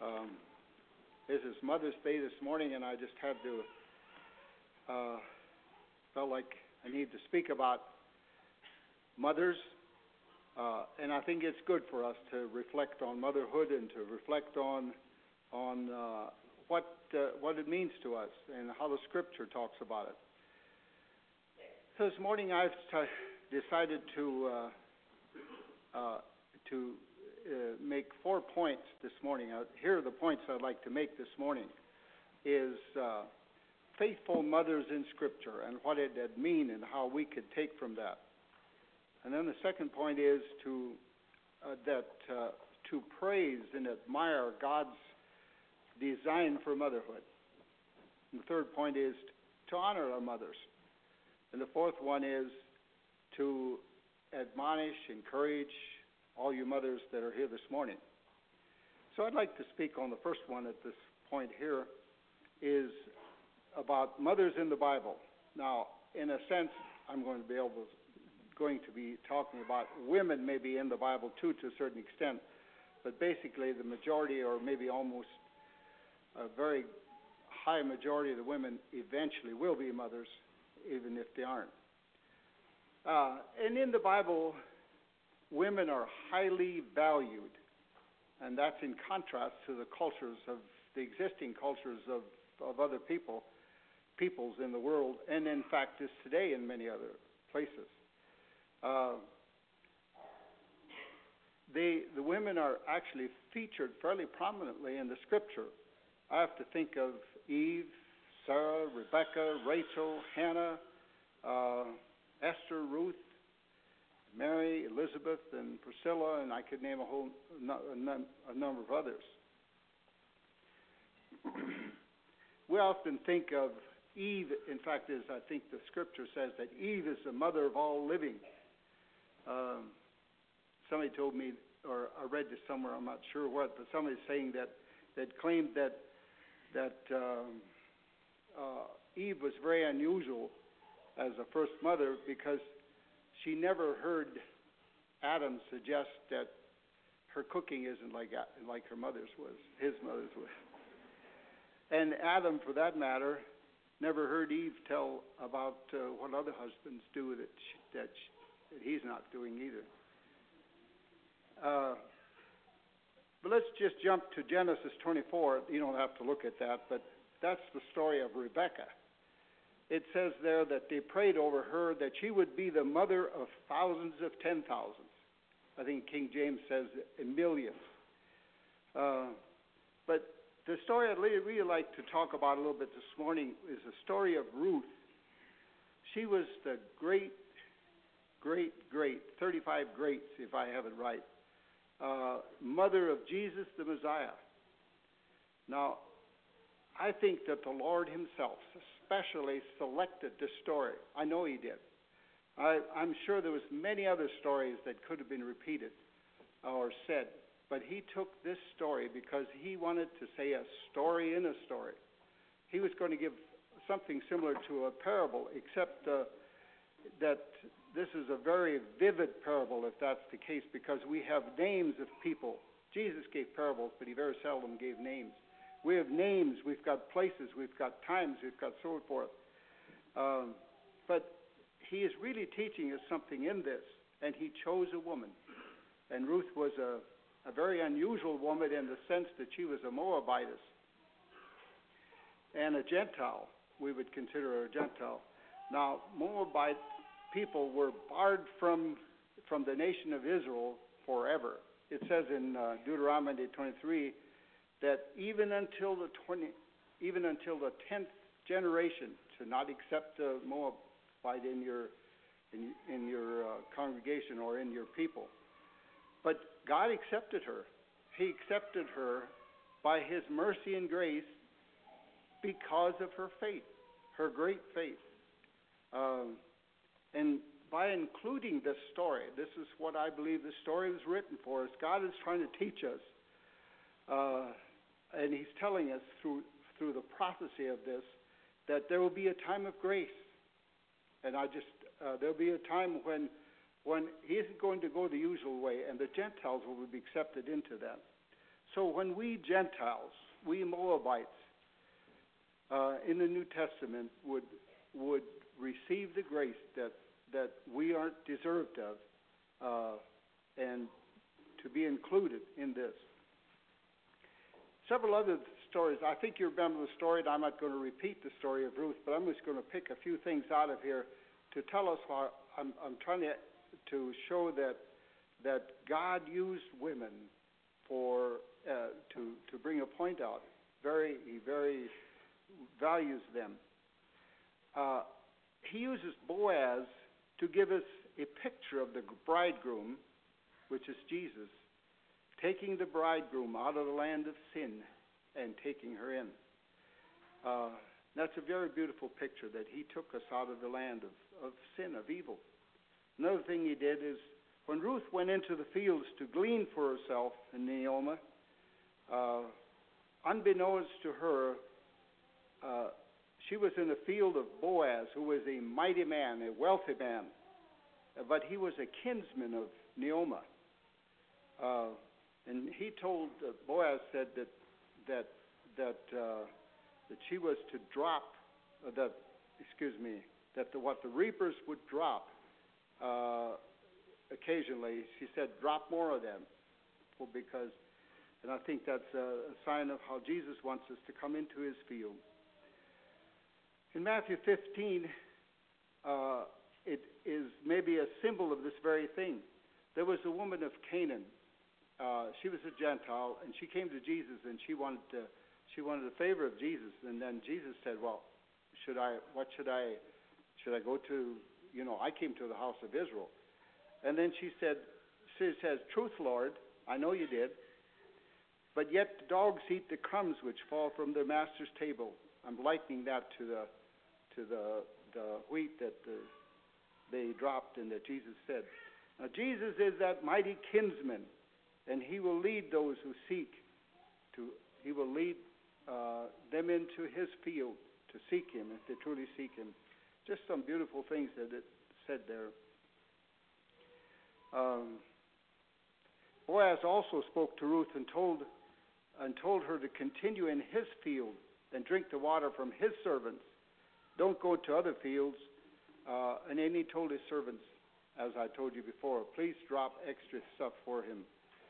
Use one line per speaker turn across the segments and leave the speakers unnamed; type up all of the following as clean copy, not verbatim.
Um, this is Mother's Day this morning, and I just had to, felt like I need to speak about mothers. And I think it's good for us to reflect on motherhood and to reflect on what it means to us and how the Scripture talks about it. So this morning I've decided to make 4 points this morning. Here are the points I'd like to make this morning. Is faithful mothers in Scripture and what it mean and how we could take from that. And then the second point is to praise and admire God's design for motherhood. And the third point is to honor our mothers. And the fourth one is to admonish, encourage all you mothers that are here this morning. So I'd like to speak on the first one at this point here, is about mothers in the Bible. Now, in a sense, I'm going to be talking about women maybe in the Bible too, to a certain extent, but basically the majority, or maybe almost a very high majority of the women eventually will be mothers, even if they aren't. And in the Bible, women are highly valued, and that's in contrast to the existing cultures of other peoples in the world, and in fact is today in many other places. The women are actually featured fairly prominently in the Scripture. I have to think of Eve, Sarah, Rebecca, Rachel, Hannah, Esther, Ruth, Mary, Elizabeth, and Priscilla, and I could name a number of others. We often think of Eve, in fact, I think the Scripture says that Eve is the mother of all living. Somebody told me, or I read this somewhere, I'm not sure what, but somebody's saying that claimed that Eve was very unusual as a first mother because she never heard Adam suggest that her cooking isn't like her mother's was, his mother's was. And Adam, for that matter, never heard Eve tell about what other husbands do that he's not doing either. But let's just jump to Genesis 24. You don't have to look at that, but that's the story of Rebekah. It says there that they prayed over her that she would be the mother of thousands of 10,000s. I think King James says millions. But the story I'd really like to talk about a little bit this morning is the story of Ruth. She was the great 35 greats, if I have it right, mother of Jesus the Messiah. Now, I think that the Lord himself especially selected this story. I know he did. I'm sure there was many other stories that could have been repeated or said, but he took this story because he wanted to say a story in a story. He was going to give something similar to a parable, except that this is a very vivid parable, if that's the case, because we have names of people. Jesus gave parables, but he very seldom gave names. We have names, we've got places, we've got times, we've got so forth. But he is really teaching us something in this, and he chose a woman. And Ruth was a very unusual woman in the sense that she was a Moabitess and a Gentile. We would consider her a Gentile. Now, Moabite people were barred from the nation of Israel forever. It says in Deuteronomy 23 that even until the 10th generation, to not accept a Moabite in your congregation or in your people. But God accepted her. He accepted her by his mercy and grace because of her faith, her great faith. And by including this story, this is what I believe the story was written for us. God is trying to teach us, and he's telling us through the prophecy of this, that there will be a time of grace. And there'll be a time when he isn't going to go the usual way, and the Gentiles will be accepted into that. so when we Gentiles, we Moabites, in the New Testament would receive the grace that we aren't deserved of, and to be included in this. Several other stories. I think you remember the story, and I'm not going to repeat the story of Ruth, but I'm just going to pick a few things out of here to tell us how I'm trying to show that God used women for to bring a point out. He very values them. He uses Boaz to give us a picture of the bridegroom, which is Jesus, taking the bridegroom out of the land of sin and taking her in. That's a very beautiful picture, that he took us out of the land of sin, of evil. Another thing he did is, when Ruth went into the fields to glean for herself and Naomi, unbeknownst to her, she was in a field of Boaz, who was a mighty man, a wealthy man, but he was a kinsman of Naomi. And he told, Boaz said that she was to drop, what the reapers would drop occasionally. She said, drop more of them, and I think that's a sign of how Jesus wants us to come into his field. In Matthew 15, it is maybe a symbol of this very thing. There was a woman of Canaan. She was a Gentile, and she came to Jesus, and she wanted the favor of Jesus. And then Jesus said, "Well, should I go to? I came to the house of Israel." And then she says, "Truth, Lord, I know you did. But yet the dogs eat the crumbs which fall from their master's table." I'm likening that to the wheat that they dropped and that Jesus said. Now, Jesus is that mighty kinsman, and he will lead those who seek he will lead them into his field to seek him, if they truly seek him. Just some beautiful things that it said there. Boaz also spoke to Ruth and told her to continue in his field and drink the water from his servants. Don't go to other fields. And then he told his servants, as I told you before, please drop extra stuff for him,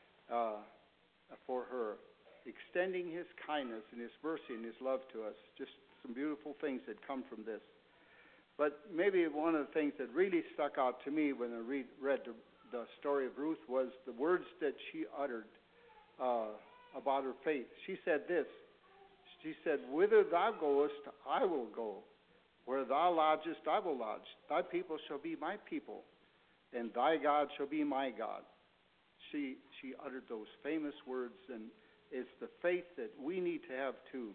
for her, extending his kindness and his mercy and his love to us. Just some beautiful things that come from this. But maybe one of the things that really stuck out to me when I read the story of Ruth was the words that she uttered about her faith. She said this. She said, "Whither thou goest, I will go. Where thou lodgest, I will lodge. Thy people shall be my people, and thy God shall be my God." She uttered those famous words, and it's the faith that we need to have too.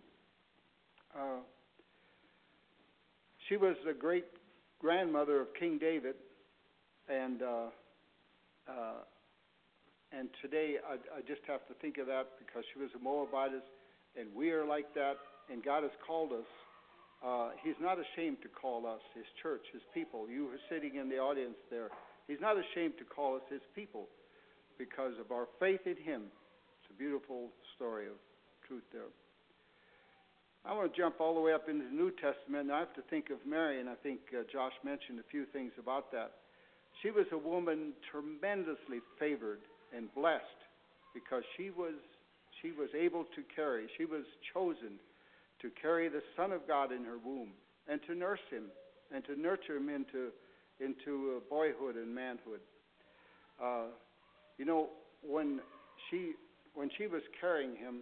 She was the great grandmother of King David, and today I just have to think of that because she was a Moabitess, and we are like that, and God has called us. He's not ashamed to call us his church, his people. You were sitting in the audience there. He's not ashamed to call us his people because of our faith in him. It's a beautiful story of truth there. I want to jump all the way up into the New Testament, and I have to think of Mary, and I think Josh mentioned a few things about that. She was a woman tremendously favored and blessed because she was able to carry. She was chosen to carry the Son of God in her womb and to nurse him and to nurture him into boyhood and manhood. When she was carrying him,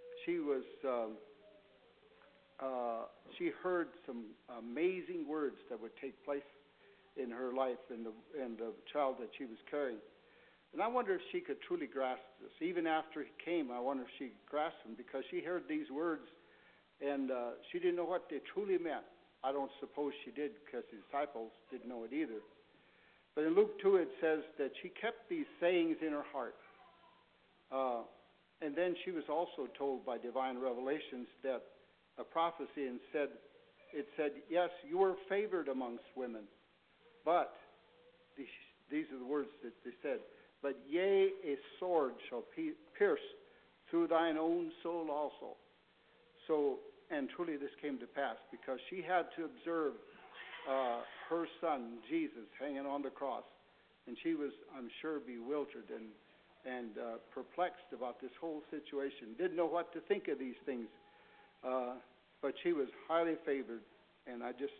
she heard some amazing words that would take place in her life and the child that she was carrying. And I wonder if she could truly grasp this. Even after he came, I wonder if she grasped them, because she heard these words and she didn't know what they truly meant. I don't suppose she did, because the disciples didn't know it either. But in Luke 2 it says that she kept these sayings in her heart. And then she was also told by divine revelations that a prophecy and said, yes, you are favored amongst women, but these are the words that they said, but yea, a sword shall pierce through thine own soul also. So, and truly this came to pass because she had to observe her son, Jesus, hanging on the cross. And she was, I'm sure, bewildered and perplexed about this whole situation. Didn't know what to think of these things. But she was highly favored. And I just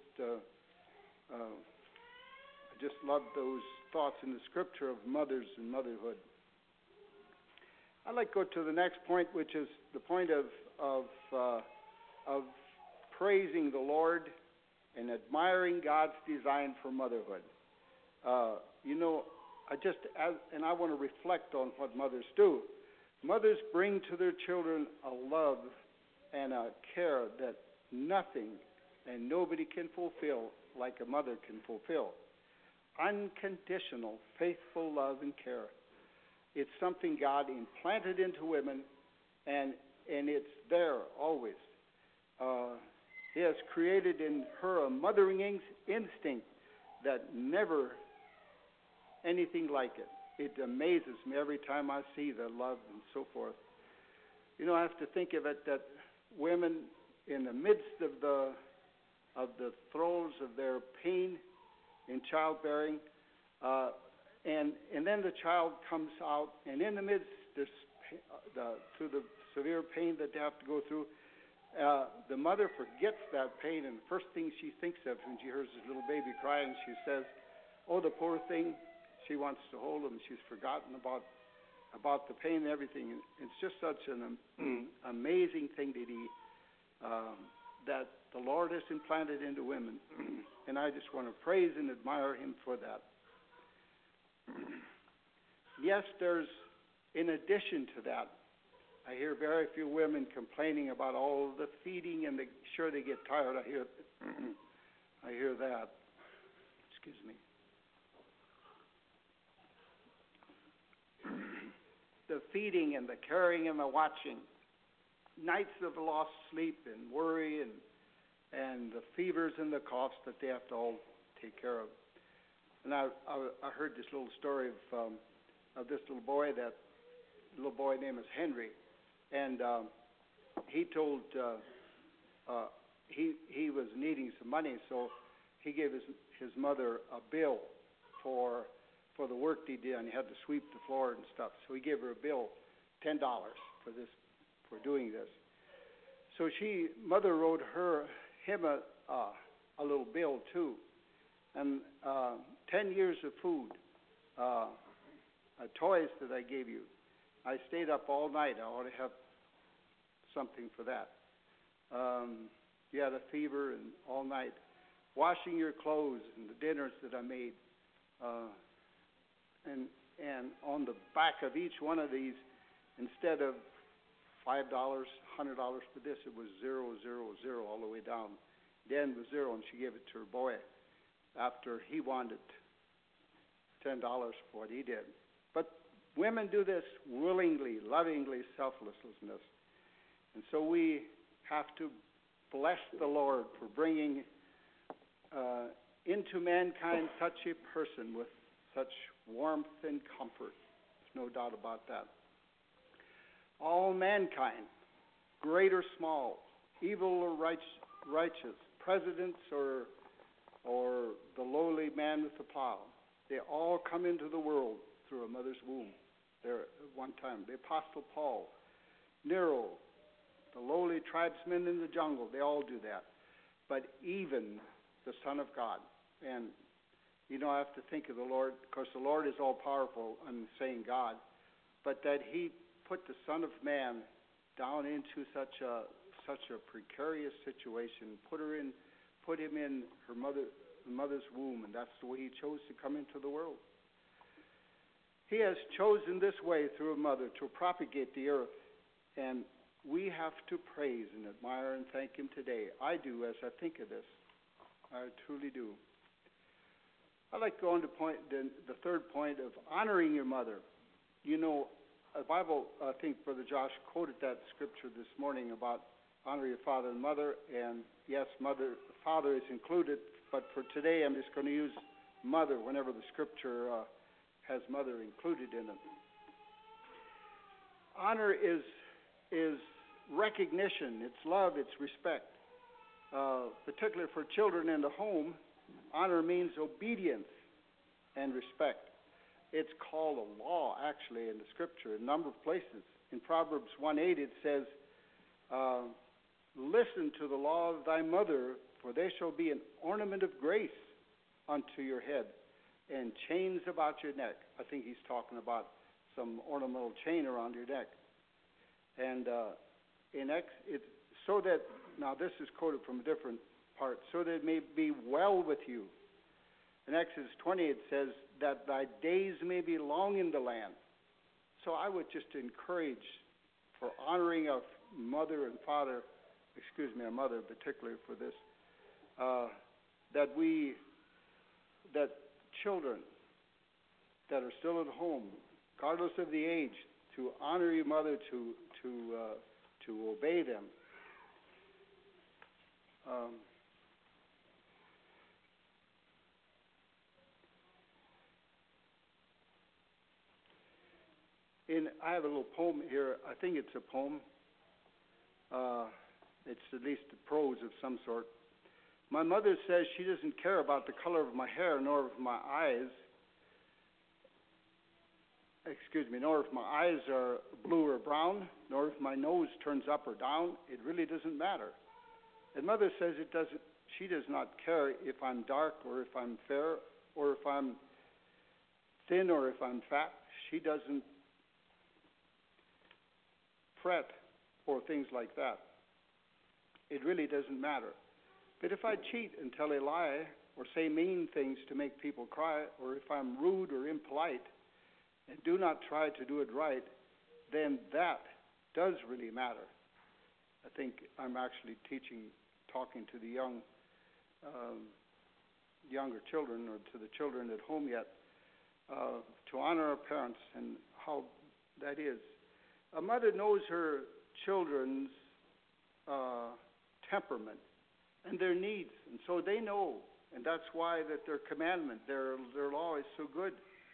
love those thoughts in the Scripture of mothers and motherhood. I'd like to go to the next point, which is the point of praising the Lord and admiring God's design for motherhood. I want to reflect on what mothers do. Mothers bring to their children a love and a care that nothing and nobody can fulfill like a mother can fulfill. Unconditional, faithful love and care. It's something God implanted into women, and it's there always. He has created in her a mothering instinct that never anything like it. It amazes me every time I see the love and so forth. I have to think of it that women in the midst of the throes of their pain in childbearing, and then the child comes out, and in the midst through the severe pain that they have to go through, the mother forgets that pain, and the first thing she thinks of when she hears this little baby crying, she says, "Oh, the poor thing." She wants to hold him. She's forgotten about the pain and everything. It's just such an amazing thing that the Lord has implanted into women, and I just want to praise and admire Him for that. Yes, there's, in addition to that, I hear very few women complaining about all the feeding, and sure they get tired. I hear that. Excuse me. The feeding and the caring and the watching, nights of lost sleep and worry and the fevers and the coughs that they have to all take care of. And I heard this little story of this little boy. That little boy name is Henry, and he told he was needing some money, so he gave his mother a bill for the work he did, and he had to sweep the floor and stuff. So he gave her a bill, $10 for doing this. So mother wrote him a little bill too, and 10 years of food, toys that I gave you. I stayed up all night. I ought to have something for that. You had a fever and all night. Washing your clothes and the dinners that I made. And on the back of each one of these, instead of $5, $100 for this, it was 0, 0, 0 all the way down. The end was 0, and she gave it to her boy after he wanted $10 for what he did. But women do this willingly, lovingly, selflessness. And so we have to bless the Lord for bringing into mankind such a person with such warmth and comfort. There's no doubt about that. All mankind, great or small, evil or righteous, presidents or the lowly man with the plow, they all come into the world through a mother's womb. There at one time, the Apostle Paul, Nero, the lowly tribesmen in the jungle, they all do that. But even the Son of God, and I have to think of the Lord, because the Lord is all-powerful, I'm saying God, but that He put the Son of Man down into such a precarious situation, put him in her mother's womb, and that's the way He chose to come into the world. He has chosen this way through a mother to propagate the earth, and we have to praise and admire and thank Him today. I do as I think of this. I truly do. I'd like to go on to the third point of honoring your mother. The Bible, I think Brother Josh quoted that scripture this morning about honor your father and mother, and yes, father is included, but for today I'm just going to use mother whenever the scripture has mother included in it. Honor is is recognition, it's love, it's respect. Particularly for children in the home, honor means obedience and respect. It's called a law, actually, in the Scripture, in a number of places. In Proverbs 1:8, it says, listen to the law of thy mother, for they shall be an ornament of grace unto your head, and chains about your neck. I think he's talking about some ornamental chain around your neck. And so that, now this is quoted from a different part, so that it may be well with you. In Exodus 20, it says that thy days may be long in the land. So I would just encourage for honoring a mother and father, a mother particularly for this, that children that are still at home, regardless of the age, to honor your mother, to obey them. I have a little poem here. I think it's a poem. It's at least a prose of some sort. My mother says she doesn't care about the color of my hair, nor of my eyes. Nor if my eyes are blue or brown, nor if my nose turns up or down. It really doesn't matter. And mother says she does not care if I'm dark or if I'm fair or if I'm thin or if I'm fat. She doesn't fret or things like that. It really doesn't matter. But if I cheat and tell a lie or say mean things to make people cry, or if I'm rude or impolite and do not try to do it right, then that does really matter. I think I'm actually talking to the younger children, or to the children at home yet, to honor our parents and how that is. A mother knows her children's temperament and their needs, and so they know, and that's why that their commandment, their law is so good.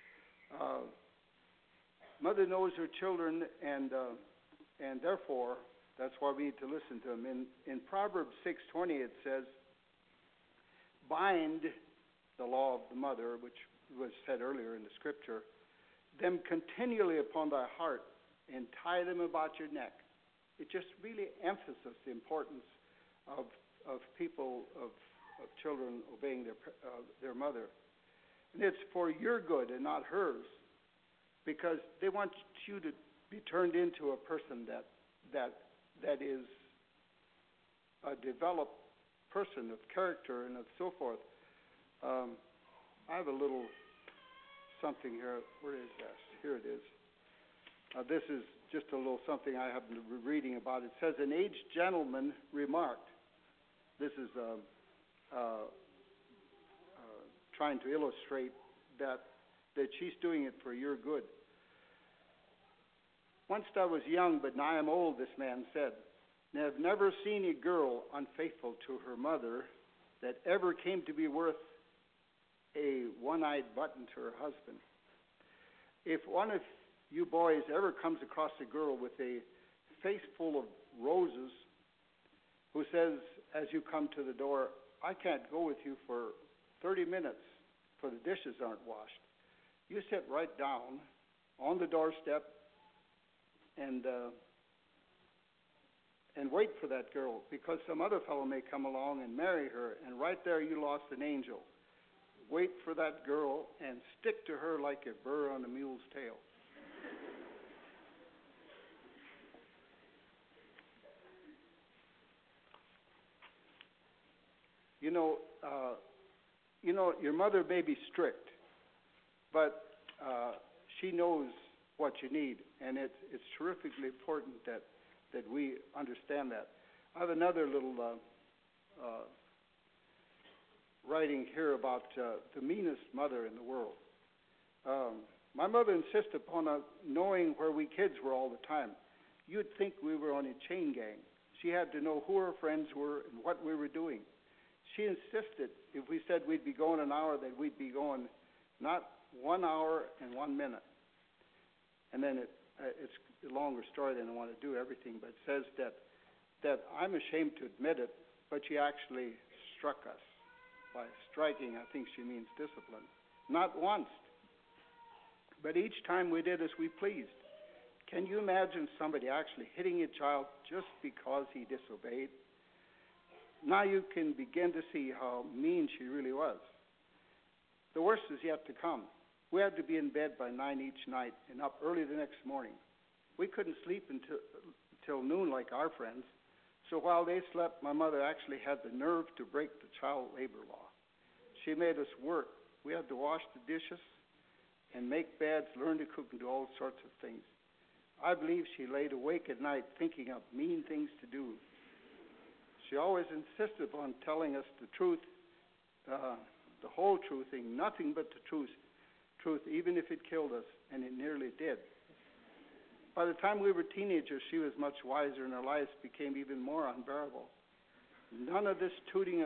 Mother knows her children, and therefore that's why we need to listen to them. In Proverbs 6:20 it says, "Bind the law of the mother," which was said earlier in the Scripture, "them continually upon thy heart, and tie them about your neck." It just really emphasizes the importance of people, of children obeying their mother. And it's for your good and not hers, because they want you to be turned into a person that is a developed person of character and of so forth. I have a little something here. Where is that? Here it is. This is just a little something I happen to be reading about. It says, an aged gentleman remarked, this is trying to illustrate that she's doing it for your good. "Once I was young, but now I am old," this man said, "and have never seen a girl unfaithful to her mother that ever came to be worth a one-eyed button to her husband. If one of you boys ever comes across a girl with a face full of roses who says, as you come to the door, 'I can't go with you for 30 minutes, for the dishes aren't washed,' you sit right down on the doorstep and wait for that girl, because some other fellow may come along and marry her, and right there you lost an angel. Wait for that girl and stick to her like a burr on a mule's tail." Your mother may be strict, but she knows what you need, and it's terrifically important that we understand that. I have another little writing here about the meanest mother in the world. "My mother insisted upon knowing where we kids were all the time. You'd think we were on a chain gang. She had to know who her friends were and what we were doing. She insisted if we said we'd be going an hour, that we'd be going not 1 hour and 1 minute." And then it's a longer story than I want to do everything, but it says that I'm ashamed to admit it, but she actually struck us. By striking, I think she means discipline. Not once, but each time we did as we pleased. Can you imagine somebody actually hitting a child just because he disobeyed? Now you can begin to see how mean she really was. The worst is yet to come. We had to be in bed by 9 each night and up early the next morning. We couldn't sleep until noon like our friends. So while they slept, my mother actually had the nerve to break the child labor law. She made us work. We had to wash the dishes and make beds, learn to cook, and do all sorts of things. I believe she laid awake at night thinking of mean things to do. She always insisted on telling us the truth, the whole truth, and nothing but the truth, even if it killed us, and it nearly did. By the time we were teenagers, she was much wiser, and our lives became even more unbearable. None of this tooting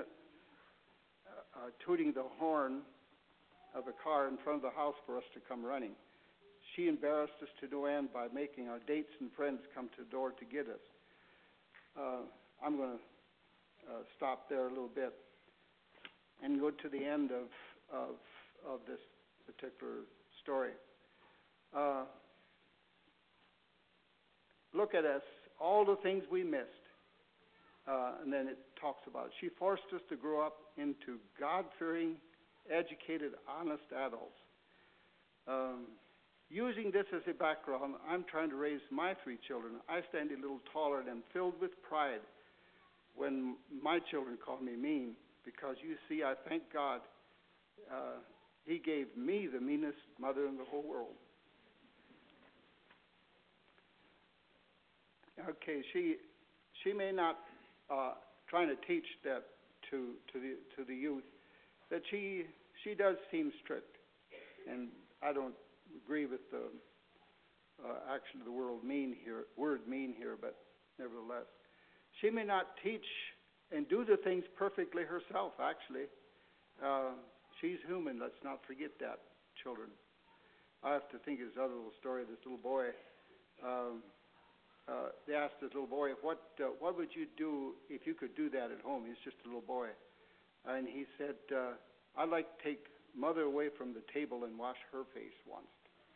the horn of a car in front of the house for us to come running. She embarrassed us to no end by making our dates and friends come to the door to get us. I'm going to stop there a little bit and go to the end of this particular story. Look at us, all the things we missed. And then it talks about it. She forced us to grow up into God-fearing, educated, honest adults. Using this as a background, I'm trying to raise my 3 children. I stand a little taller and am filled with pride when my children call me mean, because you see, I thank God He gave me the meanest mother in the whole world. Okay, she may not trying to teach that to the youth, that she does seem strict, and I don't agree with the actually the word mean here, but nevertheless, she may not teach and do the things perfectly herself. Actually, she's human. Let's not forget that, children. I have to think of this other little story. This little boy. They asked this little boy, what would you do if you could do that at home? He's just a little boy. And he said, I'd like to take Mother away from the table and wash her face once.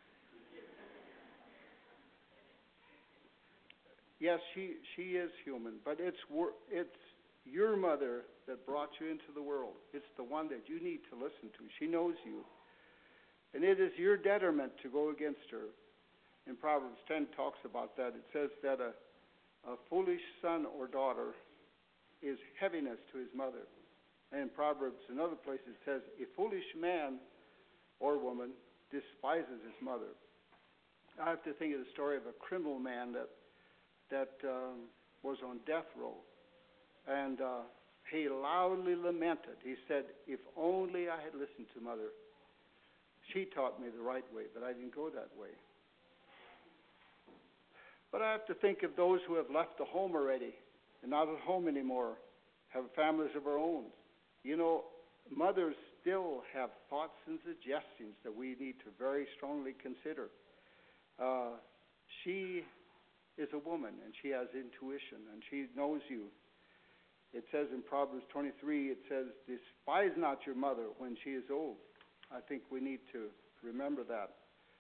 Yes, she is human, but it's your mother that brought you into the world. It's the one that you need to listen to. She knows you. And it is your detriment to go against her. In Proverbs 10 talks about that. It says that a foolish son or daughter is heaviness to his mother. And in Proverbs, another place, it says, a foolish man or woman despises his mother. I have to think of the story of a criminal man that was on death row. And he loudly lamented. He said, if only I had listened to Mother. She taught me the right way, but I didn't go that way. But I have to think of those who have left the home already and not at home anymore, have families of our own. You know, mothers still have thoughts and suggestions that we need to very strongly consider. She is a woman, and she has intuition, and she knows you. It says in Proverbs 23, it says, despise not your mother when she is old. I think we need to remember that.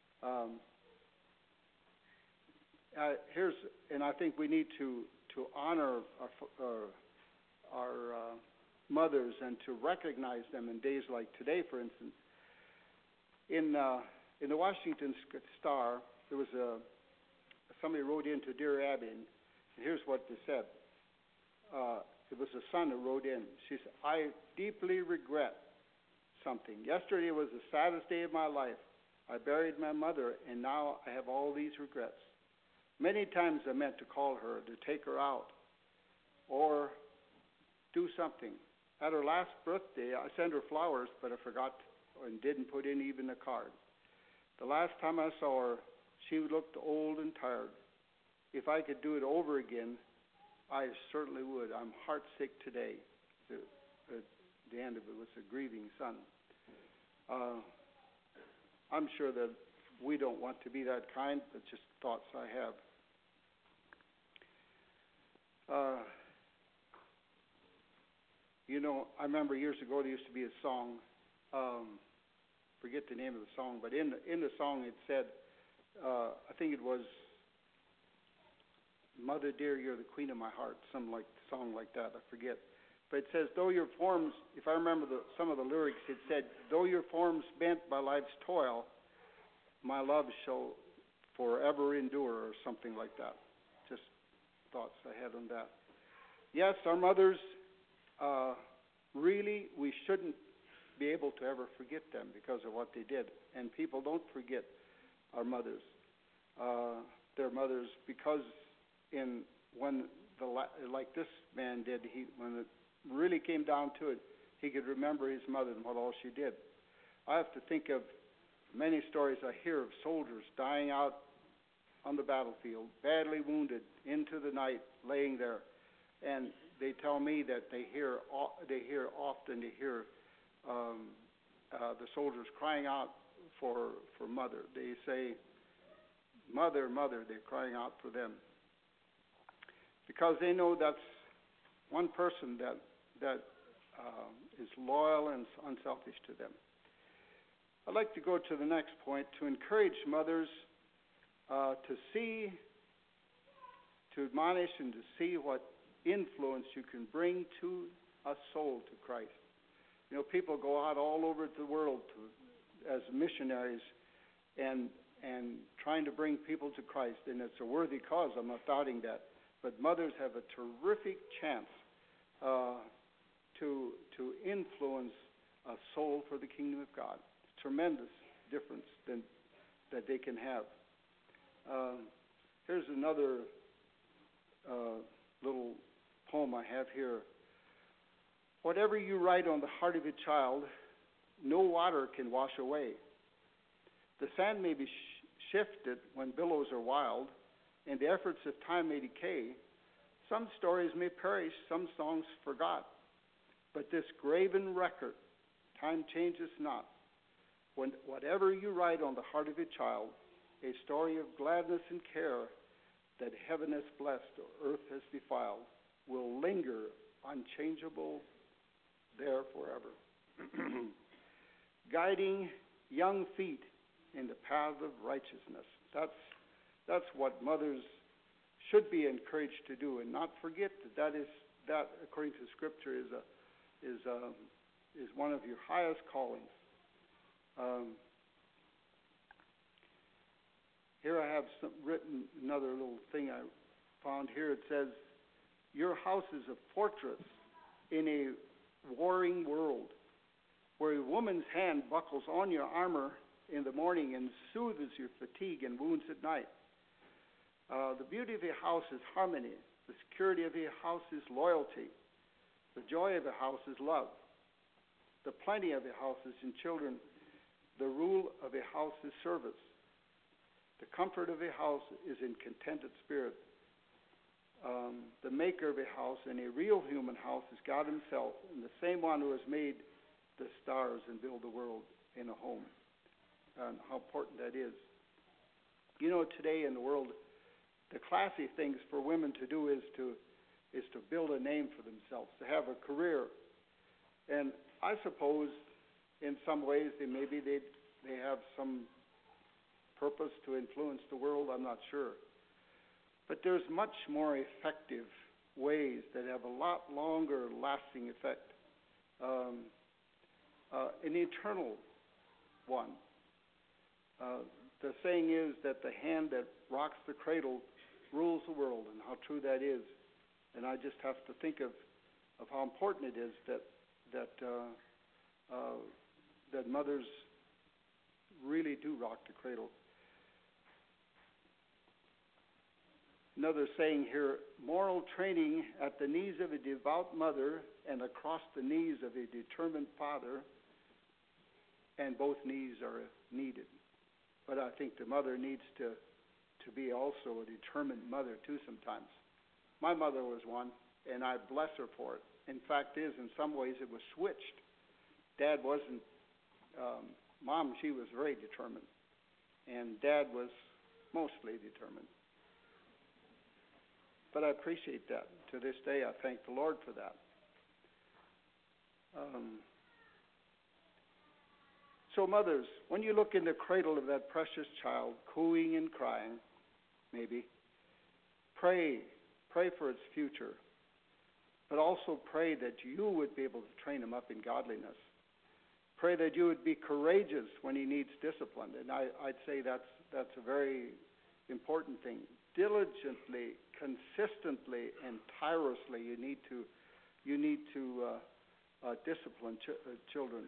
And I think we need to honor our mothers and to recognize them in days like today, for instance. In the Washington Star, there was somebody wrote into Dear Abby, and here's what they said. It was a son who wrote in. She said, I deeply regret something. Yesterday was the saddest day of my life. I buried my mother, and now I have all these regrets. Many times I meant to call her, to take her out, or do something. At her last birthday, I sent her flowers, but I forgot and didn't put in even a card. The last time I saw her, she looked old and tired. If I could do it over again, I certainly would. I'm heartsick today. The end of it was a grieving son. I'm sure that we don't want to be that kind, but just thoughts I have. I remember years ago there used to be a song, forget the name of the song, but in the song it said, I think it was, Mother dear, you're the queen of my heart, some song like that, I forget. But it says, though your forms, if I remember some of the lyrics, it said, though your forms bent by life's toil, my love shall forever endure, or something like that. Just thoughts I had on that. Yes, our mothers, really, we shouldn't be able to ever forget them because of what they did. And people don't forget our mothers, their mothers, because like this man did, when it really came down to it, he could remember his mother and what all she did. I have to think of many stories I hear of soldiers dying out on the battlefield, badly wounded, into the night, laying there, and they tell me that they hear often the soldiers crying out for mother. They say, "Mother, mother," they're crying out for them, because they know that's one person that is loyal and unselfish to them. I'd like to go to the next point, to encourage mothers to admonish and to see what influence you can bring to a soul to Christ. People go out all over the world as missionaries and trying to bring people to Christ, and it's a worthy cause, I'm not doubting that. But mothers have a terrific chance to influence a soul for the kingdom of God. Tremendous difference that they can have. Here's another little poem I have here. Whatever you write on the heart of a child, no water can wash away. The sand may be shifted when billows are wild, and the efforts of time may decay. Some stories may perish, some songs forgot. But this graven record, time changes not. Whatever you write on the heart of a child, a story of gladness and care that heaven has blessed or earth has defiled, will linger unchangeable there forever. Guiding young feet in the path of righteousness. That's what mothers should be encouraged to do, and not forget that according to Scripture is one of your highest callings. Here I have written another little thing I found here. It says, your house is a fortress in a warring world, where a woman's hand buckles on your armor in the morning and soothes your fatigue and wounds at night. The beauty of a house is harmony. The security of a house is loyalty. The joy of a house is love. The plenty of a house is in children. The rule of a house is service. The comfort of a house is in contented spirit. The maker of a house, and a real human house, is God himself, and the same one who has made the stars and built the world in a home. And how important that is. Today in the world, the classy things for women to do is to build a name for themselves, to have a career. And I suppose in some ways they have some purpose to influence the world, I'm not sure. But there's much more effective ways that have a lot longer lasting effect. An eternal one. The saying is that the hand that rocks the cradle rules the world, and how true that is. And I just have to think of how important it is that mothers really do rock the cradle. Another saying here, moral training at the knees of a devout mother and across the knees of a determined father, and both knees are needed. But I think the mother needs to be also a determined mother too sometimes. My mother was one, and I bless her for it. In fact, in some ways it was switched. Dad wasn't, Mom, she was very determined. and Dad was mostly determined. But I appreciate that. To this day, I thank the Lord for that. So mothers, when you look in the cradle of that precious child, cooing and crying, maybe, pray for its future, but also pray that you would be able to train him up in godliness. Pray that you would be courageous when he needs discipline, and I'd say that's a very important thing. Diligently, consistently, and tirelessly, you need to discipline children.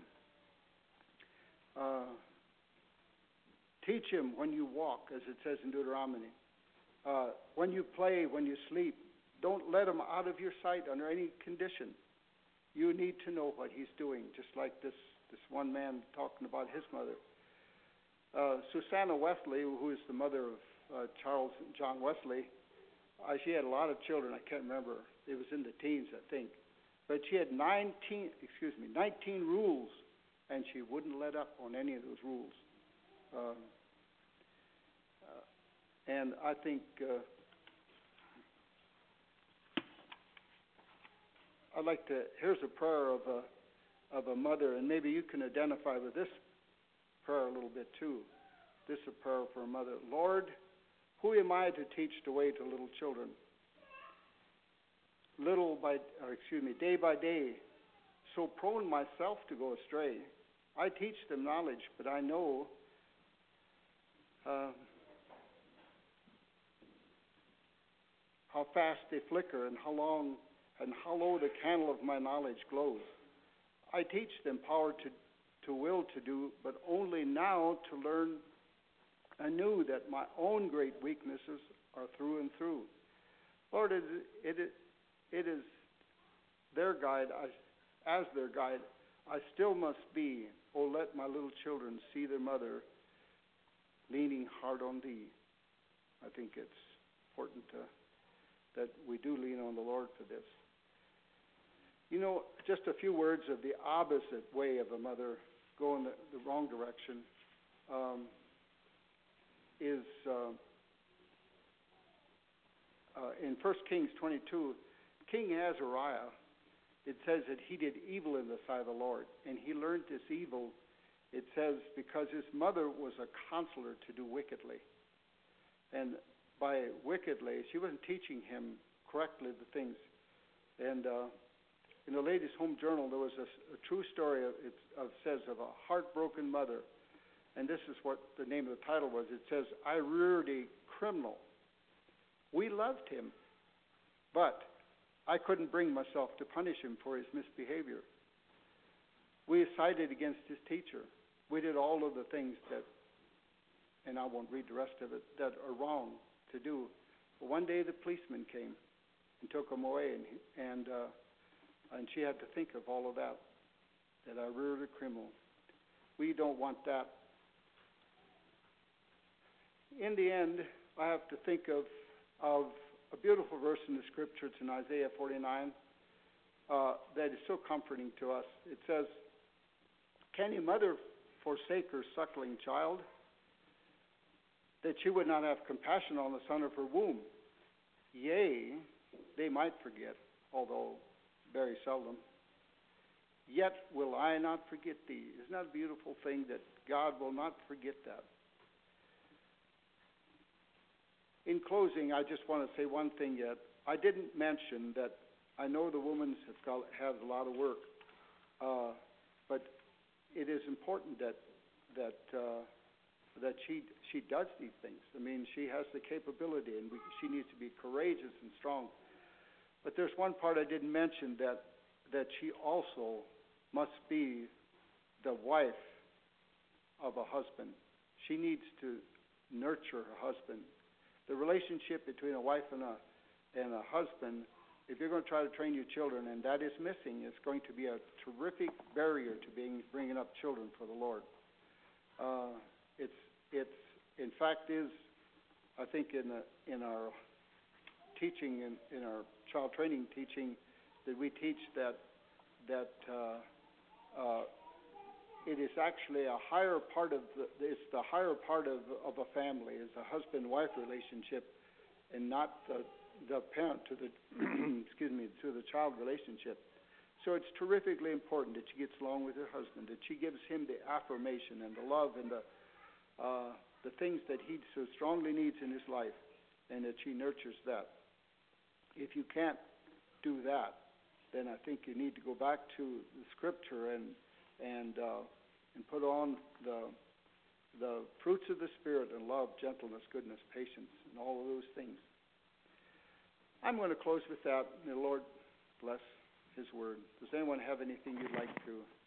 Teach him when you walk, as it says in Deuteronomy. When you play, when you sleep, don't let him out of your sight under any condition. You need to know what he's doing, just like this one man talking about his mother. Susanna Wesley, who is the mother of Charles and John Wesley, she had a lot of children. I can't remember. It was in the teens, I think. But she had 19 rules, and she wouldn't let up on any of those rules. And I think I'd like to. Here's a prayer of a mother, and maybe you can identify with this prayer a little bit too. This is a prayer for a mother. Lord, who am I to teach the way to little children? Day by day, so prone myself to go astray. I teach them knowledge, but I know how fast they flicker and how long and how low the candle of my knowledge glows. I teach them power to will to do, but only now to learn anew that my own great weaknesses are through and through. Lord, it is their guide. As their guide, I still must be. Oh, let my little children see their mother leaning hard on Thee. I think it's important that we do lean on the Lord for this. You know, just a few words of the opposite way of a mother going the wrong direction is in 1 Kings 22, King Azariah, it says that he did evil in the sight of the Lord, and he learned this evil, it says, because his mother was a counselor to do wickedly. And by wickedly, she wasn't teaching him correctly the things. And in the Ladies' Home Journal, there was a true story, it says, of a heartbroken mother. And this is what the name of the title was. It says, I reared a criminal. We loved him, but I couldn't bring myself to punish him for his misbehavior. We sided against his teacher. We did all of the things that, and I won't read the rest of it, that are wrong to do. But one day the policeman came and took him away, and she had to think of all of that I reared a criminal. We don't want that. In the end, I have to think of a beautiful verse in the Scripture. It's in Isaiah 49 that is so comforting to us. It says, can a mother forsake her suckling child, that she would not have compassion on the son of her womb? Yea, they might forget, although very seldom. Yet will I not forget thee. Isn't that a beautiful thing that God will not forget that? In closing, I just want to say one thing yet. I didn't mention that I know the woman has a lot of work, but it is important that she does these things. I mean, she has the capability, and she needs to be courageous and strong. But there's one part I didn't mention, that she also must be the wife of a husband. She needs to nurture her husband. The relationship between a wife and a husband, if you're going to try to train your children, and that is missing, it's going to be a terrific barrier to bringing up children for the Lord. It's in fact is, I think in our teaching, in our child training teaching, that we teach that it is actually a higher part of it's the higher part of a family, is a husband-wife relationship, and not the parent to the to the child relationship. So it's terrifically important that she gets along with her husband, that she gives him the affirmation and the love and the things that he so strongly needs in his life, and that she nurtures that. If you can't do that, then I think you need to go back to the Scripture and put on the fruits of the Spirit and love, gentleness, goodness, patience, and all of those things. I'm going to close with that. May the Lord bless His Word. Does anyone have anything you'd like to